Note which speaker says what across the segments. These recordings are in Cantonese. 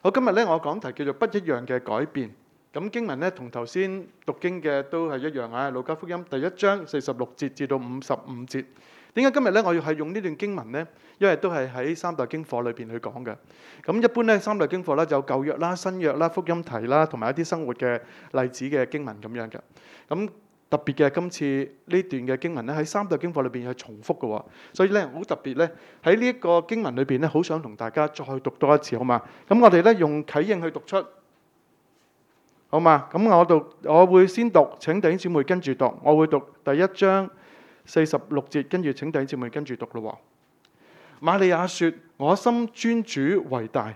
Speaker 1: 好，今日咧我講題叫做不一樣嘅改變。咁經文咧同頭先讀經嘅都係一樣啊，路加福音第1章46節至到55節。點解今日咧我要係用呢段經文呢？因為都係喺三代經課裏邊去講嘅。咁一般咧三代經課咧就有舊約啦、新約啦、福音題啦，同埋一啲生活嘅例子嘅經文咁樣嘅。咁特別嘅今次呢段嘅經文咧喺三代經課裏邊係重複嘅喎，所以咧好特別咧喺呢一個經文裏邊咧，好想同大家再讀多一次，好嘛？咁我哋咧用啟應去讀出，好嘛？咁我會先讀，請弟兄姊妹跟住讀。我會讀第1章46節，跟住請弟兄姊妹跟住讀咯。瑪利亞說：我心尊主為大，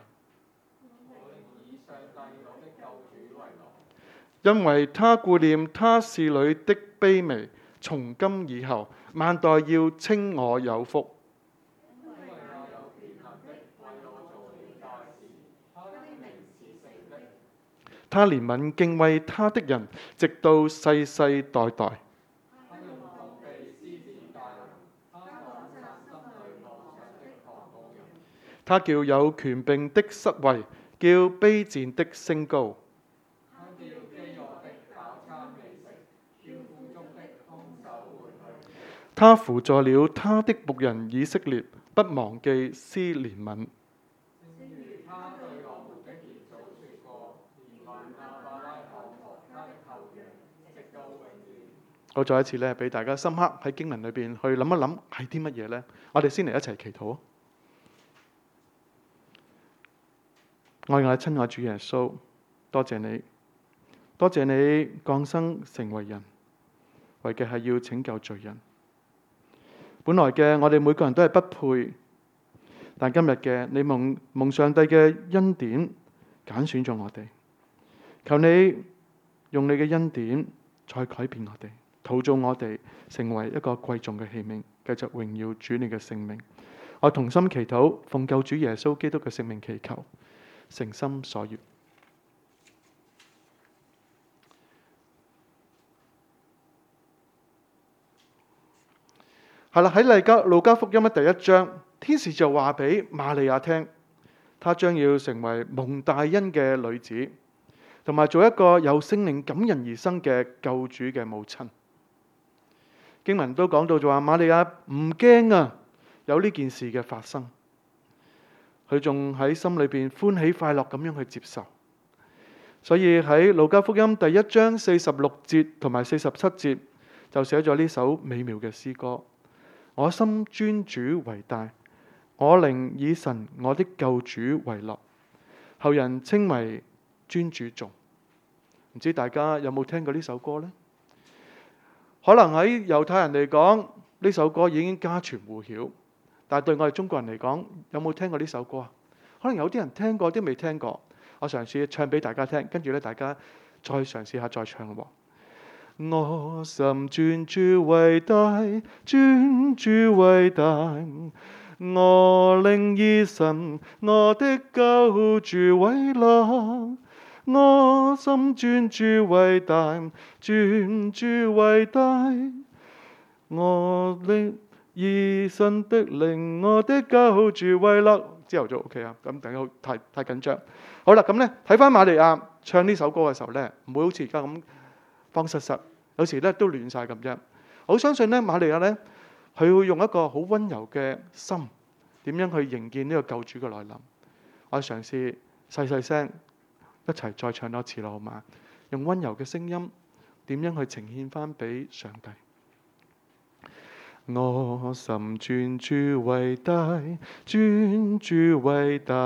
Speaker 1: 因為他顧念他侍女的卑微，從今以後，萬代要稱我有福。他憐憫敬畏他的人，直到世世代代。他叫有權柄的失位，叫卑賤的升高。他扶助了他的僕人以色列，不忘記施憐憫。我再一次咧，俾大家深刻喺經文裏邊去諗一諗係啲乜嘢呢？我哋先嚟一齊祈禱。愛我嘅親愛主耶穌，多謝你，多謝你降生成為人，為嘅係要拯救罪人。本來嘅我哋每個人都係不配，但今日嘅你蒙上帝嘅恩典揀選咗我哋。求你用你嘅恩典再改變我哋，陶造我哋成為一個貴重嘅器皿，繼續榮耀主你嘅聖名。我同心祈禱，奉救主耶穌基督嘅聖名祈求，誠心所願。係啦，喺路加福音嘅第1章，天使就話俾瑪利亞聽，她將要成為蒙大恩嘅女子，同埋做一個由聖靈感人而生嘅救主嘅母親。經文都講到就話瑪利亞唔驚啊，有呢件事嘅發生，佢仲喺心裏邊歡喜快樂咁樣去接受。所以喺路加福音第1章46節同埋47節就寫咗呢首美妙嘅詩歌。我心尊主為大，我靈以神我的救主為樂，後人稱為尊主頌。唔知大家有冇聽過呢首歌呢？可能喺猶太人嚟講，呢首歌已經家傳戶曉，但係對我哋中國人嚟講，有冇聽過呢首歌啊？可能有啲人聽過，啲未聽過。我嘗試唱俾大家聽，跟住咧大家再嘗試下再唱咯。我心尊主為大，尊主為大，我靈以神我的救主為樂。我心尊主為大，尊主為大，我靈以神的靈我的救主為樂。之後就 OK 啊，咁大家太緊張。好啦，咁咧睇翻瑪利亞唱呢首歌嘅時候咧，唔會好似而家咁慌失失，有時咧都亂晒咁啫。我相信咧瑪利亞咧，佢會用一個好溫柔嘅心，點樣去迎見呢個救主嘅來臨。我嘗試細細聲一齊再唱多次咯，好嘛？用溫柔嘅聲音，點樣去呈獻翻俾上帝？我心尊主為大，尊主為大，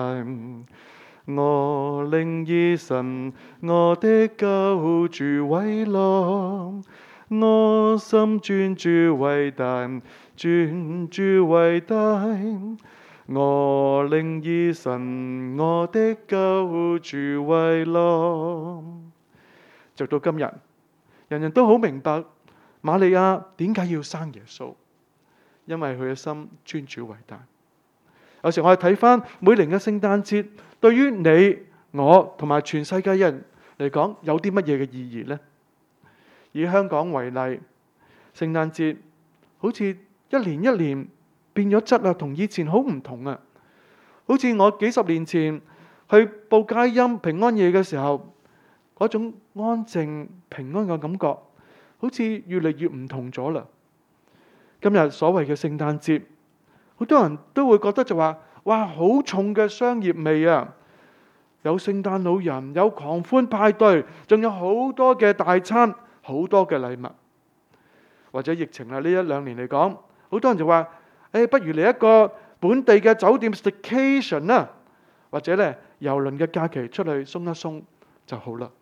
Speaker 1: 我靈以神我的救主為樂。我心尊主為大，尊主為大，我靈以神我的救主為樂。直到今日，人人都好明白瑪利亞點解要生耶穌，因為佢嘅心尊主為大。有時我哋睇翻每年嘅聖誕節，對於你我同埋全世界人嚟講，有啲乜嘢嘅意義呢？以香港為例，聖誕節好似一年一年變咗質啊，同以前好唔同啊。好似我幾十年前去報佳音平安夜嘅時候，嗰種安靜平安嘅感覺，好似越嚟越唔同咗啦。今日所謂嘅聖誕節，好多人都會覺得就話，哇，好重嘅商業味啊！有聖誕老人，有狂歡派對，仲有好多嘅大餐，好多嘅禮物。或者疫情啦，呢一兩年嚟講，好多人就話，不如嚟一個本地嘅酒店 staycation 啦，或者咧郵輪嘅假期出去鬆一鬆就好啦。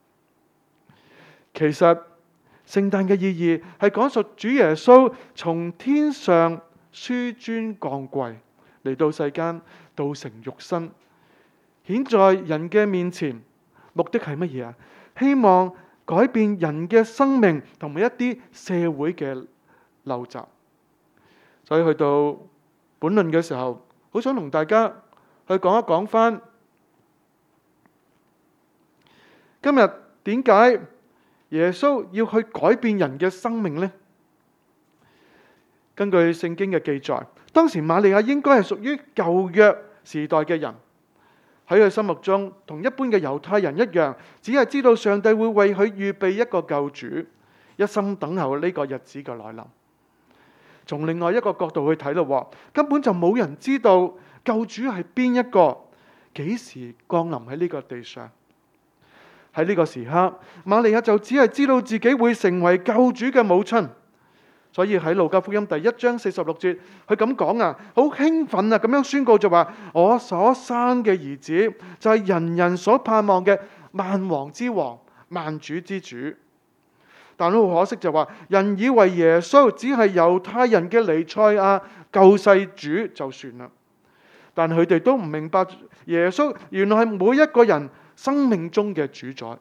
Speaker 1: 其實聖誕嘅意義係講述主耶穌從天上紆尊降貴嚟到世間，道成肉身，顯在人嘅面前。目的係乜嘢啊？希望改變人嘅生命同埋一啲社會嘅陋習。所以去到本論嘅時候，好想同大家去講一講翻今日點解耶穌要去改變人嘅生命呢？根據聖經嘅記載，當時瑪利亞應該係屬於舊約時代嘅人，喺佢心目中同一般嘅猶太人一樣，只係知道上帝會為佢預備一個救主，一心等候呢個日子嘅來臨。從另外一個角度去睇咯，根本就冇人知道救主係邊一個，幾時降臨喺呢個地上。喺呢個時刻，瑪利亞就只係知道自己會成為救主嘅母親。所以喺路加福音第1章46節，佢咁講啊，好興奮啊，咁樣宣告就話：我所生嘅兒子就係人人所盼望嘅萬王之王、萬主之主。但好可惜就話，人以為耶穌只係猶太人嘅彌賽亞、救世主就算啦。但佢哋都唔明白耶穌原來係每一個人生命中嘅主宰。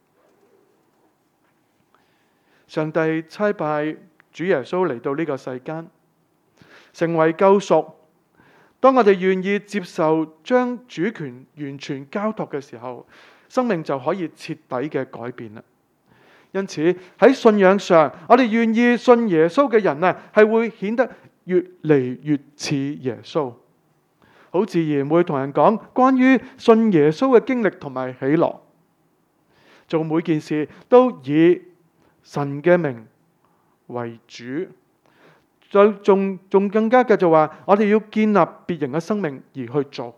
Speaker 1: 上帝差派主耶穌嚟到呢個世間，成為救贖。當我哋願意接受將主權完全交託嘅時候，生命就可以徹底嘅改變啦。因此喺信仰上，我哋願意信耶穌嘅人啊，係會顯得越嚟越似耶穌。好自然會同人講關於信耶穌嘅經歷同埋喜樂，做每件事都以神嘅名為主，仲更加嘅就話，我哋要建立別人嘅生命而去做。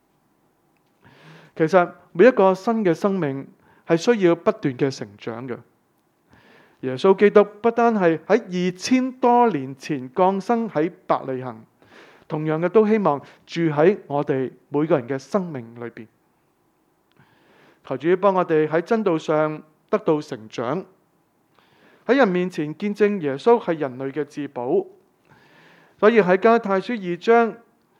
Speaker 1: 其實每一個新嘅生命係需要不斷嘅成長嘅。耶穌基督不單係喺2000多年前降生喺伯利恆，同樣嘅都希望住喺我哋每個人嘅生命裏邊。求主幫我哋喺真道上得到成長，喺人面前見證耶穌係人類嘅至寶。所以喺加拉太書2章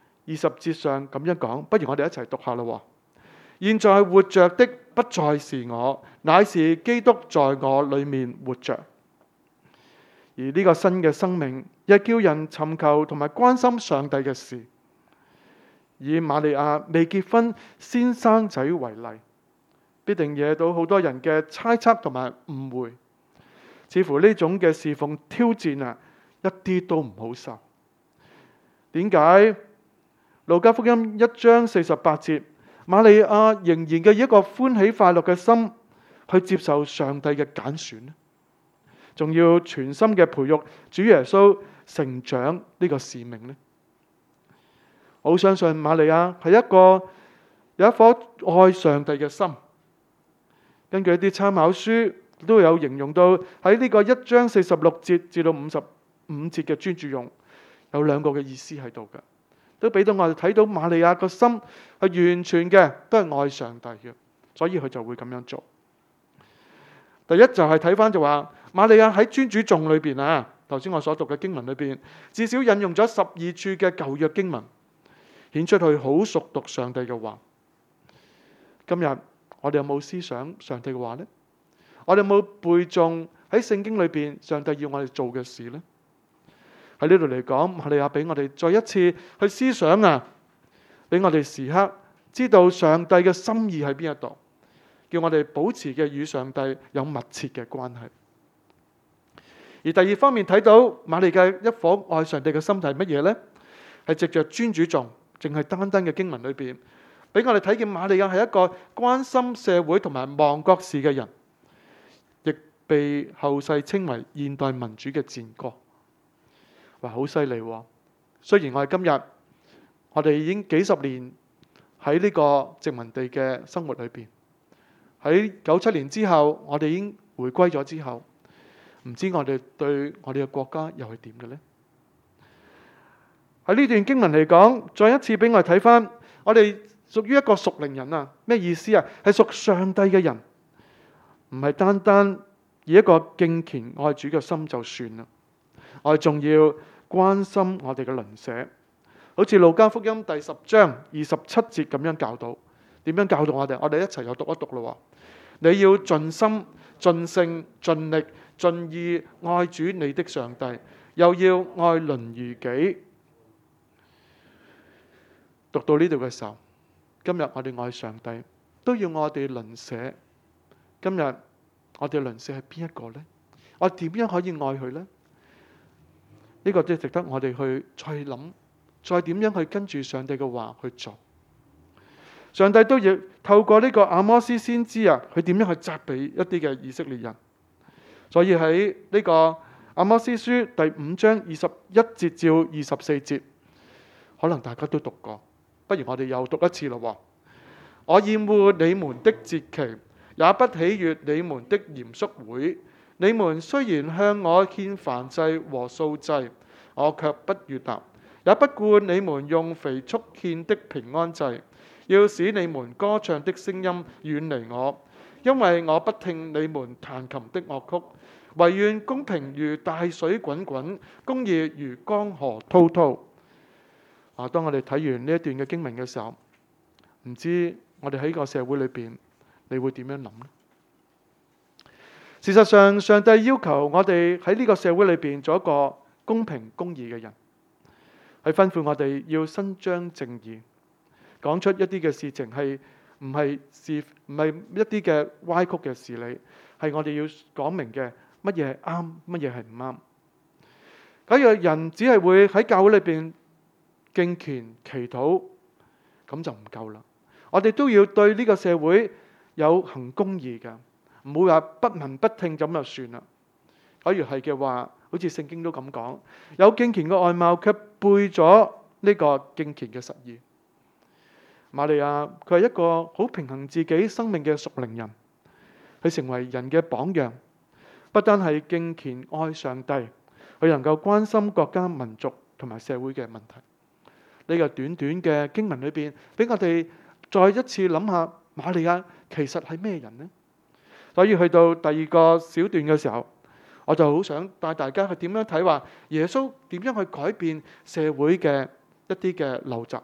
Speaker 1: 20節上咁樣講，不如我哋一齊讀下啦。現在活着的不再是我，乃是基督在我裏面活着。而呢個新嘅生命，亦叫人尋求同埋關心上帝嘅事。以瑪利亞未結婚先生仔為例，必定惹到好多人嘅猜測同埋誤會。似乎呢種嘅侍奉挑戰啊，一啲都唔好受。點解？路加福音1章48節，瑪利亞仍然嘅一個歡喜快樂嘅心去接受上帝嘅揀選呢？仲要全心嘅培育主耶穌成長呢個使命呢？我好相信瑪利亞係有一顆愛上帝嘅心。根據一啲參考書都有形容到喺呢個1章46節至到55節嘅專注用有兩個嘅意思喺度嘅，都俾到我哋睇到瑪利亞個心係完全嘅都係愛上帝嘅，所以佢就會咁樣做。第一就係睇翻就話瑪利亞喺專主頌裏邊啊，頭先我所讀嘅經文裏邊，至少引用咗12處嘅舊約經文，顯出佢好熟讀上帝嘅話。今日我哋有冇思想上帝嘅話呢？我哋有冇背誦喺聖經裏邊上帝要我哋做嘅事呢？喺呢度嚟講，瑪利亞俾我哋再一次去思想啊，俾我哋時刻知道上帝嘅心意喺邊一度，叫我哋保持嘅與上帝有密切嘅關係。而第二方面睇到瑪利亞一顆愛上帝嘅心係乜嘢呢？係藉着專主頌，淨係單單嘅經文裏邊， 俾我哋睇見瑪利亞係一個關心社會同埋亡國事嘅人，亦被後世稱為現代民主嘅戰歌。哇，好犀利喎！雖然我哋今日我哋已經幾十年喺呢個殖民地嘅生活裏邊，喺97年之後，我哋已經回歸咗之後，唔知我哋對我哋嘅國家又係點嘅呢？喺呢段經文嚟講，再一次俾我哋睇翻，我哋屬於一個屬靈人啊！咩意思啊？係屬上帝嘅人，唔係單單以一個敬虔愛主嘅心就算啦。我哋仲要關心我哋嘅鄰舍，好似路加福音第10章27節咁樣教導。點樣教導我哋？我哋一齊又讀一讀咯。你要盡心、盡性、盡力、盡意愛主你的上帝，又要愛鄰如己。讀到呢度嘅時候，今日我哋愛上帝，都要愛我哋鄰舍。今日我哋鄰舍係邊一個呢？我點樣可以愛佢呢？呢個都值得我哋去再諗，再點樣去跟住上帝嘅話去做。上帝都要透過呢個阿摩司先知啊，佢點樣去責備一啲嘅以色列人。所以喺呢個阿摩司書第5章21節至24節，可能大家都讀過，不如我哋又讀一次咯。我厭惡你們的節期，也不喜悅你們的嚴肅會。你們雖然向我獻燔祭和素祭，我卻不悅納，也不顧你們用肥畜獻的平安祭，要使你們歌唱的聲音遠離我，因為我不聽你們彈琴的樂曲。惟願公平如大水滾滾，公義如江河滔滔。當我哋睇完呢一段嘅經文嘅時候，唔知我哋喺個社會裏邊，你會點樣諗呢？事實上，上帝要求我哋喺呢個社會裏邊做一個公平公義嘅人，係吩咐我哋要伸張正義，講出一啲嘅事情係唔係一啲嘅歪曲嘅事理，係我哋要講明嘅乜嘢係啱，乜嘢係唔啱。假如人只係會喺教會裏邊敬虔祈禱，咁就唔夠啦。我哋都要對呢個社會有行公義嘅。唔好話不聞不聽咁就算啦。假如係嘅話，好似聖經都咁講，有敬虔嘅外貌，卻背咗呢個敬虔嘅實意。瑪利亞佢係一個好平衡自己生命嘅屬靈人，佢成為人嘅榜樣，不單係敬虔愛上帝，佢能夠關心國家民族同埋社會嘅問題。呢個短短嘅經文裏邊，俾我哋再一次諗下瑪利亞其實係咩人呢？所以去到第二個小段嘅時候，我就好想帶大家去點樣睇話耶穌點樣去改變社會嘅一啲嘅陋習。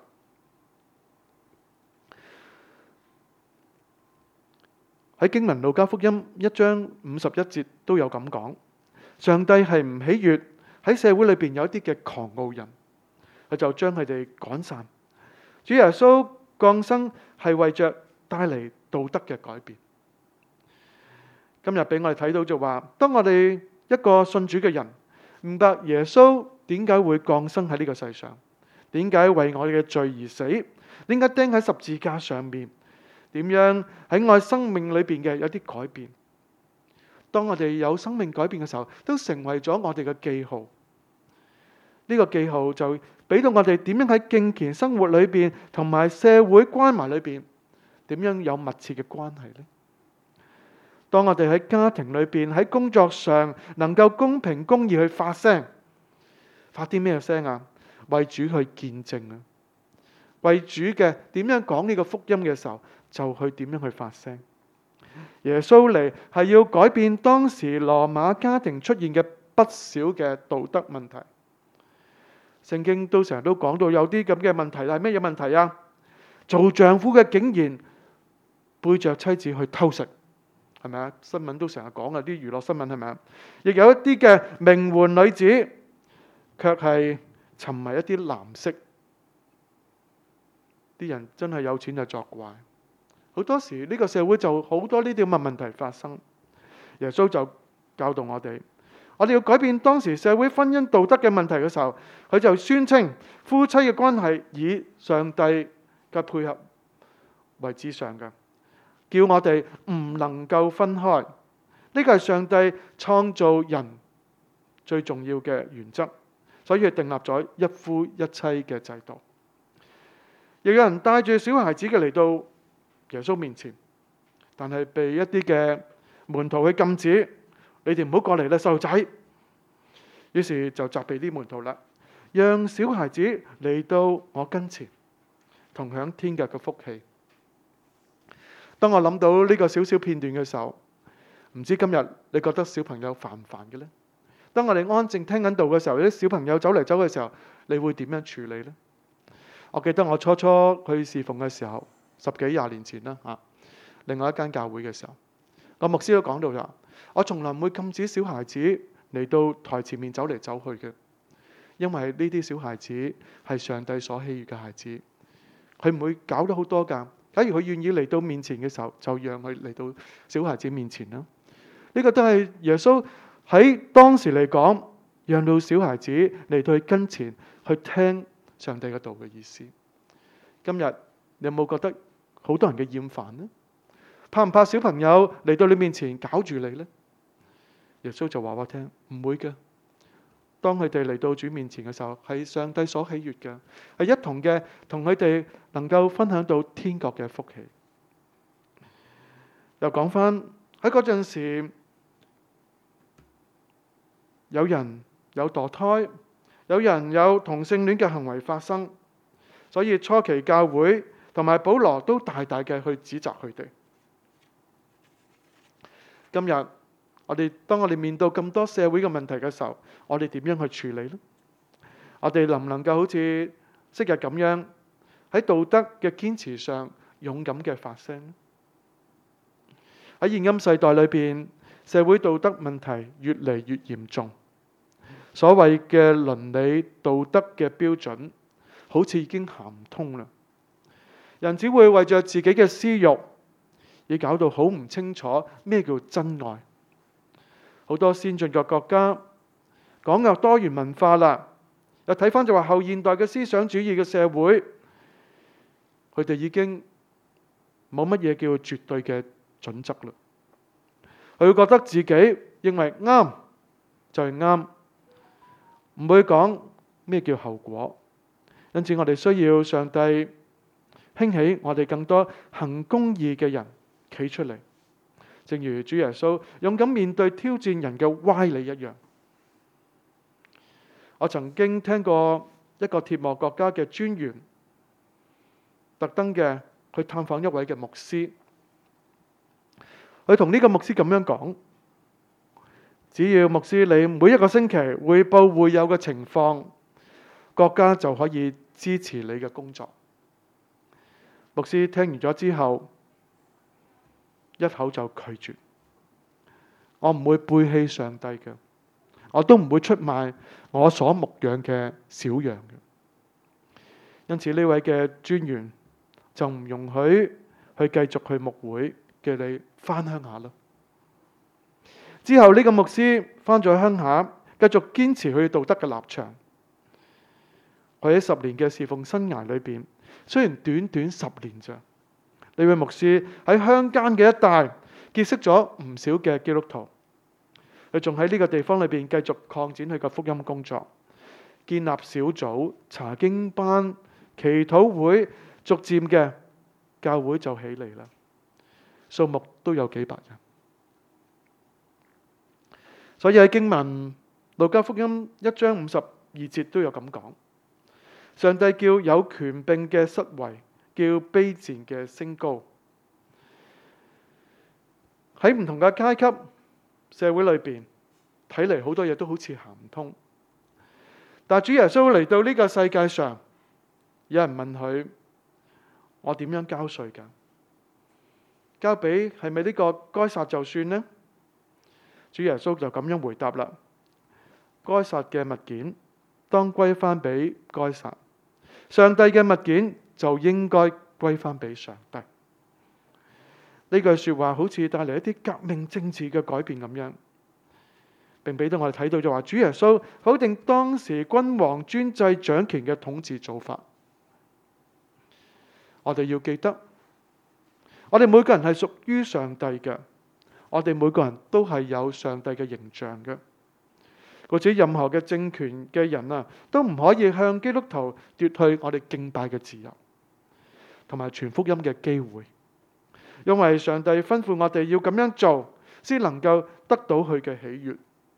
Speaker 1: 喺經文路加福音1章51節都有咁講，上帝係唔喜悅喺社會裏邊有一啲嘅狂傲人，佢就將佢哋趕散。主耶穌降生係為着帶嚟道德嘅改變。今日俾我哋睇到就話，當我哋一個信主嘅人明白耶穌點解會降生喺呢個世上，點解為我哋嘅罪而死，點解釘喺十字架上面，點樣喺我生命裏邊嘅有啲改變。當我哋有生命改變嘅時候，都成為咗我哋嘅記號。呢個記號就俾到我哋點樣喺敬虔生活裏邊同埋社會關係裏邊，點樣有密切嘅關係呢？當我哋喺家庭裏邊、喺工作上能夠公平公義去發聲，發啲咩聲啊？為主去見證啊！為主嘅點樣講呢個福音嘅時候，就去點樣去發聲。耶穌嚟係要改變當時羅馬家庭出現嘅不少嘅道德問題。聖經都成日都講到有啲咁嘅問題，係咩嘢問題啊？做丈夫嘅竟然背着妻子去偷食。係咪啊？新聞都成日講啊，啲娛樂新聞係咪啊？亦有一啲嘅名媛女子，卻係沉迷一啲藍色。啲人真係有錢就作怪。好多時呢個社會就好多呢啲咁嘅問題發生。耶穌就教導我哋要改變當時社會婚姻道德嘅問題嘅時候，佢就宣稱夫妻嘅關係以上帝嘅配合為至上嘅，叫我哋唔能夠分開。呢個係上帝創造人最重要嘅原則，所以佢訂立咗一夫一妻嘅制度。亦有人帶住小孩子嘅嚟到耶穌面前，但係被一啲嘅門徒去禁止，你哋唔好過嚟啦，細路仔。於是就責備啲門徒啦，讓小孩子嚟到我跟前，同享天國嘅福氣。當我諗到呢個小小片段嘅時候，唔知今日你覺得小朋友煩唔煩嘅呢？當我哋安靜聽緊道嘅時候，有啲小朋友走嚟走嘅時候，你會點樣處理呢？我記得我初初去侍奉嘅時候，10幾20年前啦嚇，另外一間教會嘅時候，個牧師都講到咗，我從來唔會禁止小孩子嚟到台前面走嚟走去嘅，因為呢啲小孩子係上帝所喜悅嘅孩子，佢唔會搞得好多㗎。假如佢願意嚟到面前嘅時候，就讓佢嚟到小孩子面前啦。呢個都係耶穌喺當時嚟講，讓到小孩子嚟到佢跟前去聽上帝嘅道嘅意思。今日你有冇覺得好多人嘅厭煩呢？怕唔怕小朋友嚟到你面前搞住你呢？耶穌就話我聽，唔會嘅。當佢哋嚟到主面前嘅時候，係上帝所喜悅嘅，係一同嘅同佢哋能夠分享到天國嘅福氣。又講翻喺嗰陣時，有人有墮胎，有人有同性戀嘅行為發生，所以初期教會同埋保羅都大大嘅去指責佢哋。今日當我哋面對咁多社會嘅問題嘅時候，我哋點樣去處理呢？我哋能唔能夠好似昔日咁樣喺道德嘅堅持上勇敢嘅發聲呢？喺現今世代裏邊，社會道德問題越嚟越嚴重，所謂嘅倫理道德嘅標準好似已經行唔通啦。人只會為着自己嘅私慾而搞到好唔清楚咩叫真愛。好多先進嘅國家講有多元文化啦，又睇翻就話後現代嘅思想主義嘅社會，佢哋已經冇乜嘢叫絕對嘅準則啦。佢會覺得自己認為啱就係啱，唔會講咩叫後果。因此我哋需要上帝興起我哋更多行公義嘅人企出嚟，正如主耶穌勇敢面對挑戰人嘅歪理一樣。我曾經聽過一個貼幕國家嘅專員特登嘅去探訪一位嘅牧師，佢同呢個牧師咁樣講：只要牧師你每一個星期匯報會友嘅情況，國家就可以支持你嘅工作。牧師聽完咗之後，一口就拒絕。我唔會背棄上帝嘅，我都唔會出賣我所牧養嘅小羊嘅。因此呢位嘅專員就唔容許去繼續去牧會，叫你返鄉下啦。之後呢個牧師返咗鄉下，繼續堅持佢道德嘅立場。佢喺10年嘅侍奉生涯裏邊，雖然短短10年咋，呢位牧師喺鄉間嘅一帶結識咗唔少嘅基督徒。佢仲喺呢個地方裏邊繼續擴展佢嘅福音工作，建立小組、查經班、祈禱會，逐漸嘅教會就起嚟啦，數目都有幾百人。所以喺經文路加福音1章52節都有咁講，上帝叫有權柄嘅失位，叫卑賤嘅升高。喺唔同嘅階級社會裏邊，睇嚟好多嘢都好似行唔通。但主耶穌嚟到呢個世界上，有人問佢：我點樣交稅㗎？交俾係咪呢個該撒就算呢？主耶穌就咁樣回答啦：該撒嘅物件當歸翻俾該撒，上帝嘅物件就應該歸翻俾上帝。呢句說話好似帶嚟一啲革命政治嘅改變咁樣，並俾到我哋睇到就話主耶穌否定當時君王專制掌權嘅統治做法。我哋要記得我哋每個人係屬於上帝嘅，我哋每個人都係有上帝嘅形象嘅。或者任何嘅政權嘅人啊，都唔可以向基督徒奪去我哋敬拜嘅自由，同埋傳福音嘅機會。因為上帝吩咐我哋要咁樣做，先能夠得到佢嘅喜悅。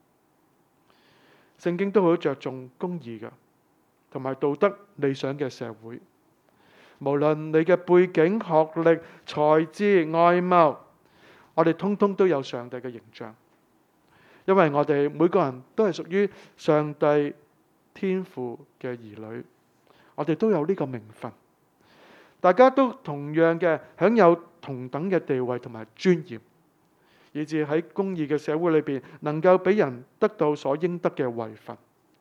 Speaker 1: 聖經都好着重公義嘅，同埋道德理想嘅社會。無論你嘅背景、學歷、才智、外貌，我哋通通都有上帝嘅形象。因為我哋每個人都係屬於上帝天父嘅兒女，我哋都有呢個名分，大家都同樣嘅享有同等嘅地位同埋尊嚴，以致喺公義嘅社會裏邊，能夠俾人得到所應得嘅位分。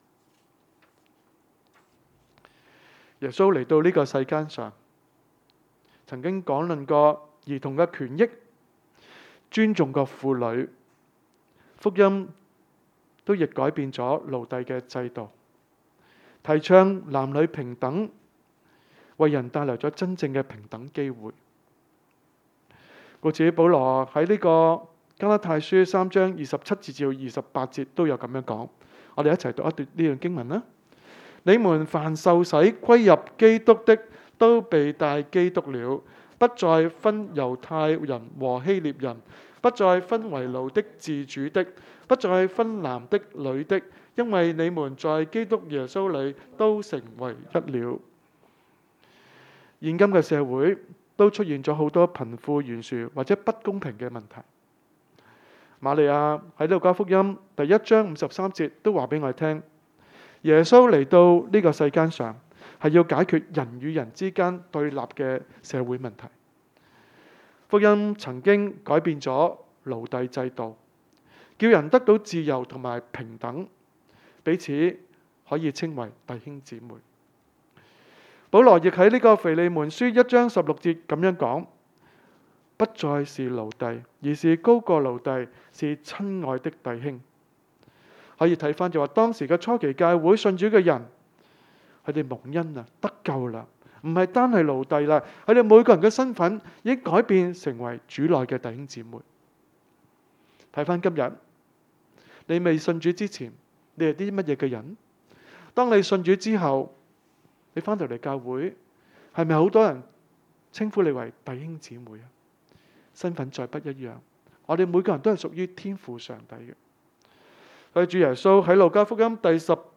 Speaker 1: 耶穌嚟到呢個世間上，曾經講論過兒童嘅權益，尊重過婦女。福音都亦改變咗奴隸嘅制度，提倡男女平等，為人帶來咗真正嘅平等機會。故此保羅喺呢個加拉太書3章27節至28節都有咁樣講。我哋一齊讀一段呢段經文啦。你們凡受洗歸入基督的，都被帶基督了，不再分猶太人和希臘人，不再分為奴的自主的，不再分男的女的，因為你們在基督耶穌裏都成為一了。現今嘅社會都出現咗好多貧富懸殊或者不公平嘅問題。瑪利亞喺路加福音第1章53節都話俾我哋聽，耶穌嚟到呢個世間上係要解決人與人之間對立嘅社會問題。福音曾經改變咗奴隸制度，叫人得到自由同埋平等，彼此可以稱為弟兄姊妹。保羅亦喺呢個腓利門書1章16節咁樣講，不再是奴隸，而是高過奴隸，是親愛的弟兄。可以睇翻就話當時嘅初期教會信主嘅人，佢哋蒙恩啊，得救啦，唔係單係奴隸啦，佢哋每個人嘅身份已經改變成為主內嘅弟兄姊妹。睇翻今日，你未信主之前，你係啲乜嘢嘅人？當你信主之後，你翻到嚟教會，係咪好多人稱呼你為弟兄姊妹啊？身份再不一樣，我哋每個人都係屬於天父上帝嘅。所以主耶穌喺路加福音第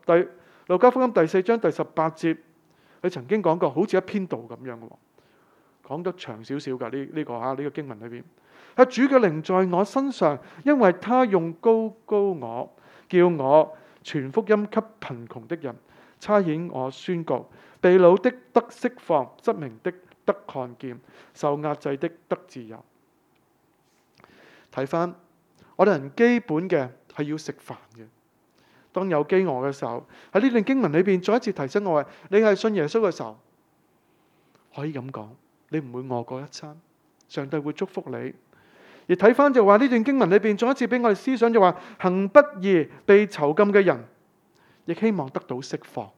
Speaker 1: 4章第18節，佢曾經講過，好似一篇道咁樣嘅，講得長少少噶呢個經文裏邊。主嘅靈在我身上，因為他用膏我，叫我傳福音給貧窮的人，差遣我宣告被擄的得釋放，失明的得看見，受壓制的得自由。睇翻我哋人基本嘅係要食飯嘅。當有飢餓嘅時候，喺呢段經文裏邊再一次提醒我話，你係信耶穌嘅時候，可以咁講，你唔會餓過一餐，上帝會祝福你。而睇翻就話呢段經文裏邊再一次俾我哋思想就話，行不義被囚禁嘅人，亦希望得到釋放。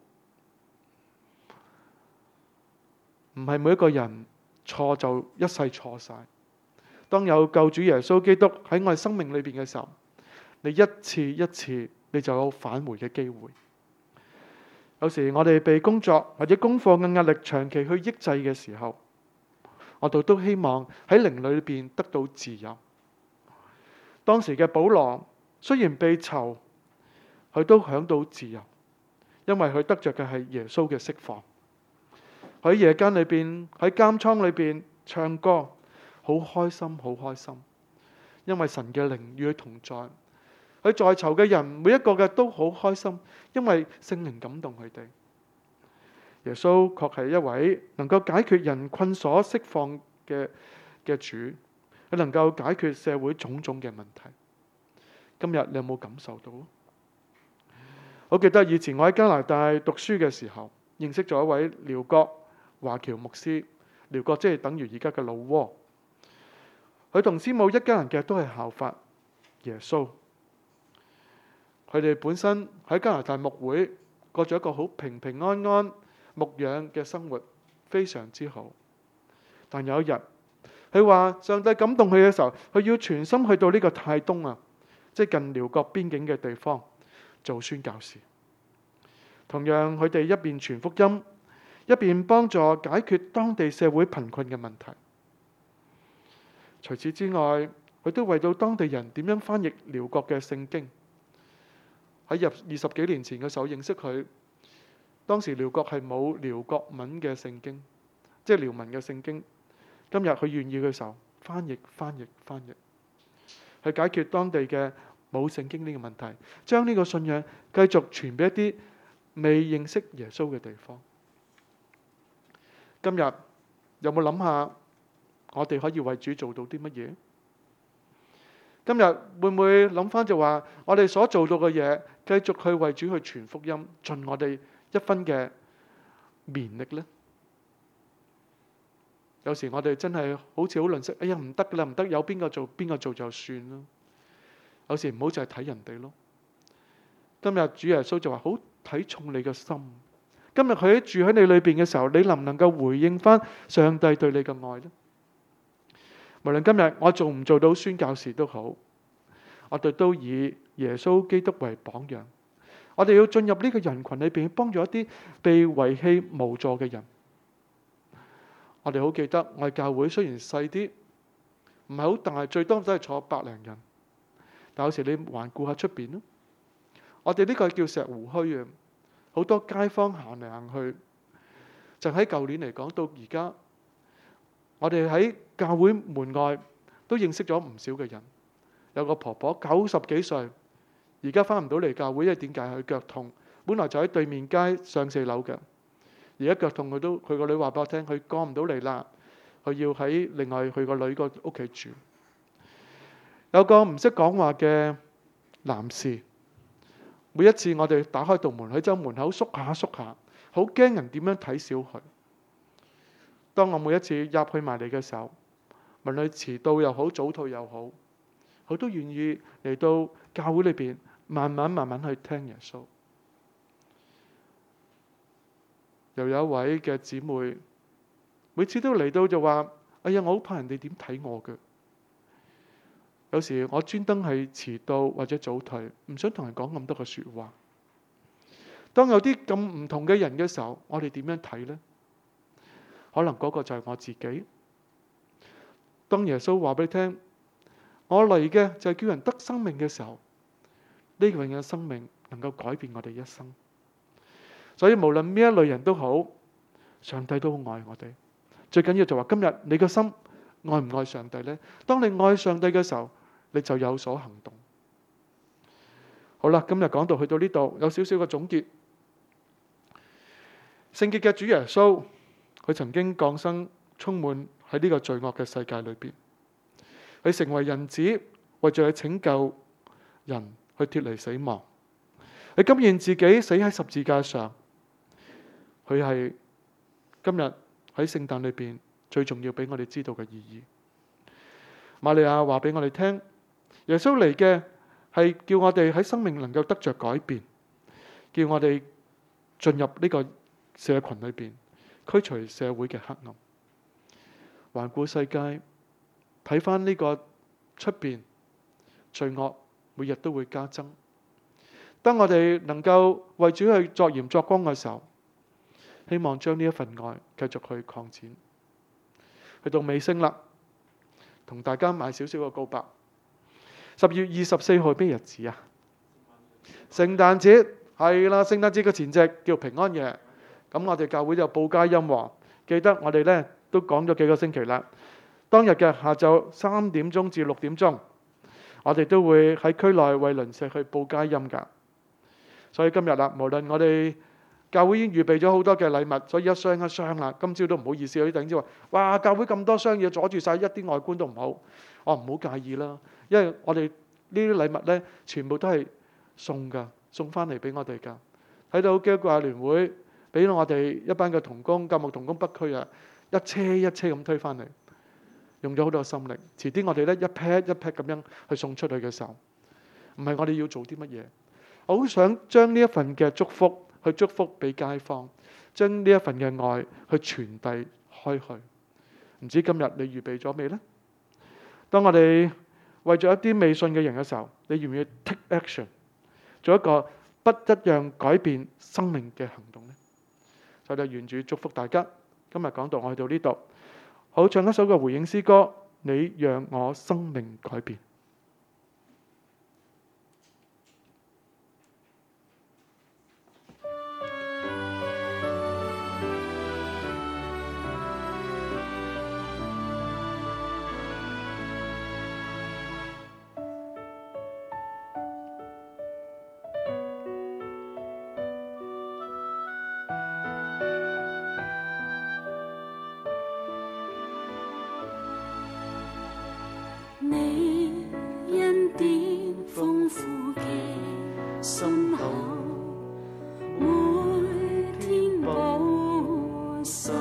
Speaker 1: 唔係每一個人錯就一世錯晒。當有救主耶穌基督喺我哋生命裏邊嘅時候，你一次一次你就有返回嘅機會。有時我哋被工作或者功課嘅壓力長期去抑制嘅時候，我哋都希望喺靈裏邊得到自由。當時嘅保羅雖然被囚，佢都享到自由，因為佢得着嘅係耶穌嘅釋放。喺夜間裏邊，喺監倉裏邊唱歌，好開心，好開心，因為神嘅靈與佢同在。佢在囚嘅人每一個嘅都好開心，因為聖靈感動佢哋。耶穌確係一位能夠解決人困所釋放嘅主，佢能夠解決社會種種嘅問題。今日你有冇感受到？我記得以前我喺加拿大讀書嘅時候，認識咗一位寮國華僑牧師。寮國即係等於而家嘅老撾。佢同師母一家人嘅都係效法耶穌。佢哋本身喺加拿大牧會過咗一個好平平安安牧養嘅生活，非常之好。但有一日， 佢話上帝感動佢嘅時候，佢要全心去到呢個泰東啊，即係近寮國邊境嘅地方做宣教士。同樣佢哋一邊傳福音，一邊幫助解決當地社會貧困嘅問題。除此之外，佢都為到當地人點樣翻譯寮國嘅聖經。喺入20幾年前嘅時候認識佢，當時寮國係冇寮國文嘅聖經，即係寮文嘅聖經。今日佢願意嘅時候，翻譯，去解決當地嘅冇聖經呢個問題，將呢個信仰繼續傳俾一啲未認識耶穌嘅地方。今日有冇諗下我哋可以為主做到啲乜嘢？今日會唔會諗翻就話我哋所做到嘅嘢，繼續去為主去傳福音，盡我哋一分嘅綿力呢？有時我哋真係好似好吝嗇，哎呀唔得噶啦，唔得，有邊個做就算啦。有時唔好就係睇人哋咯。今日主耶穌就話好睇重你嘅心。今日佢住喺你裏邊嘅時候，你能唔能夠回應翻上帝對你嘅愛呢？無論今日我做唔做到宣教士都好，我哋都以耶穌基督為榜樣。我哋要進入呢個人群裏邊，幫助一啲被遺棄無助嘅人。我哋好記得，我哋教會雖然細啲，唔係好大，最多都係坐100零人。但有時你環顧下出邊咯，我哋呢個叫石湖墟啊，好多街坊行嚟行去。就喺舊年嚟講到而家，我哋喺教會門外都認識咗唔少嘅人。有個婆婆90幾歲，而家翻唔到嚟教會，因為點解？佢腳痛，本來就喺對面街上4樓嘅。而家腳痛，佢個女話俾我聽，佢過唔到嚟啦，佢要喺另外佢個女個屋企住。有個唔識講話嘅男士，每一次我哋打開道門，佢就門口縮下，好驚人點樣睇小佢。當我每一次入去埋嚟嘅時候，無論遲到又好，早退又好，佢都願意嚟到教會裏邊，慢慢去聽耶穌。又有一位嘅姊妹，每次都嚟到就話：哎呀，我好怕人哋點睇我嘅。有時我專登係遲到或者早退，唔想同人講咁多嘅說話。當有啲咁唔同嘅人嘅時候，我哋點樣睇呢？可能嗰個就係我自己。當耶穌話俾你聽，我嚟嘅就係叫人得生命嘅時候，呢樣嘅生命能夠改變我哋一生。所以無論咩一類人都好，上帝都好愛我哋。最緊要就話今日你個心愛唔愛上帝呢？當你愛上帝嘅時候，你就有所行動。好啦，今日講到去到呢度，有少少嘅總結。聖潔嘅主耶穌，佢曾經降生，充滿喺呢個罪惡嘅世界裏邊。佢成為人子，為咗去拯救人，去脫離死亡。佢甘願自己死喺十字架上。佢係今日喺聖誕裏邊最重要俾我哋知道嘅意義。瑪利亞話俾我哋聽，耶穌嚟嘅係叫我哋喺生命能夠得着改變，叫我哋進入呢個社群裏邊，驅除社會嘅黑暗。環顧世界，睇翻呢個出邊罪惡每日都會加增。當我哋能夠為主去作鹽作光嘅時候，希望將呢一份愛繼續去擴展。去到尾聲啦，同大家賣少少嘅告白。10月24號咩日子啊？聖誕節，係啦，聖誕節嘅前夕叫平安夜。咁我哋教會就報佳音喎。記得我哋呢都講咗幾個星期啦。當日嘅下晝3點鐘至6點鐘，我哋都會喺區內為鄰舍去報佳音㗎。所以今日啦，無論我哋教會已經預備咗好多嘅禮物，所以一箱一箱啦。今朝都唔好意思，有啲弟兄姊妹話：哇，教會咁多箱嘢阻住晒，一啲外觀都唔好。我唔好介意啦，因為我哋呢啲禮物呢，全部都係送㗎，送翻嚟俾我哋㗎。睇到基督教聯會俾我哋一班嘅同工，教牧同工北區啊，一車一車咁推翻嚟，用咗好多心力。遲啲我哋呢一 pack 一 pack 咁樣去送出去嘅時候，唔係我哋要做啲乜嘢，我好想將呢一份嘅祝福去祝福俾街坊，將呢一份嘅愛去傳遞開去。 唔知今日你預備咗未呢？當我哋為咗一啲未信嘅人嘅時候，你願唔願意 take action， 做一個不一樣改變生命嘅行動呢？所以願主祝福大家。今日講到我去到呢度，好，唱一首嘅回應詩歌，你讓我生命改變。
Speaker 2: 你恩典豐富嘅心口，每天保守，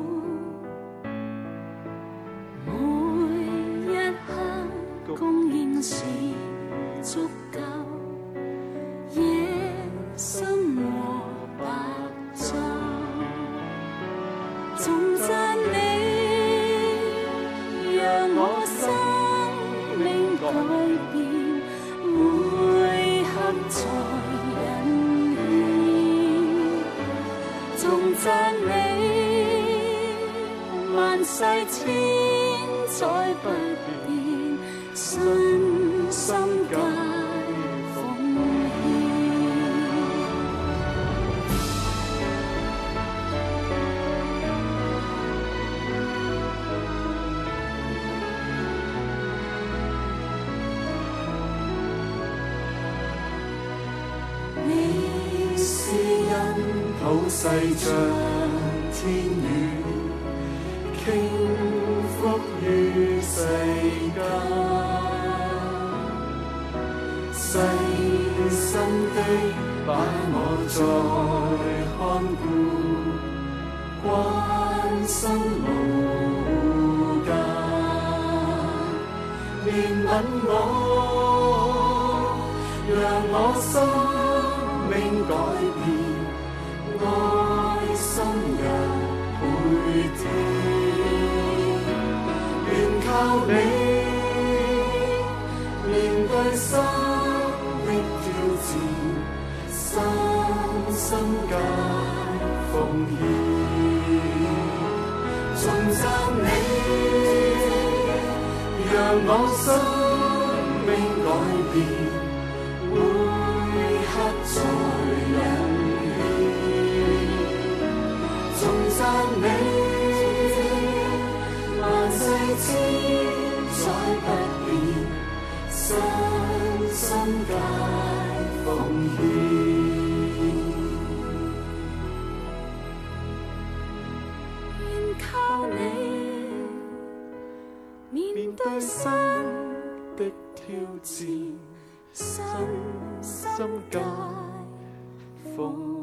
Speaker 2: 每一刻供應是足夠，野心和白晝，頌讚你，讓我生改變，每刻在隱顯，頌讚你，萬世千載不變，身心皆奉獻。你是恩普世像天雨，傾覆於世間，細心的把我再看顧，關心無間，憐憫我，讓我生命改變，愛心日倍添，願靠你面對生的挑戰，身心皆奉獻，頌讚你，讓我生命改變，每刻在隱顯，頌讚你，萬世千載不變，身心皆奉獻。願靠你面對生的挑戰，身心皆奉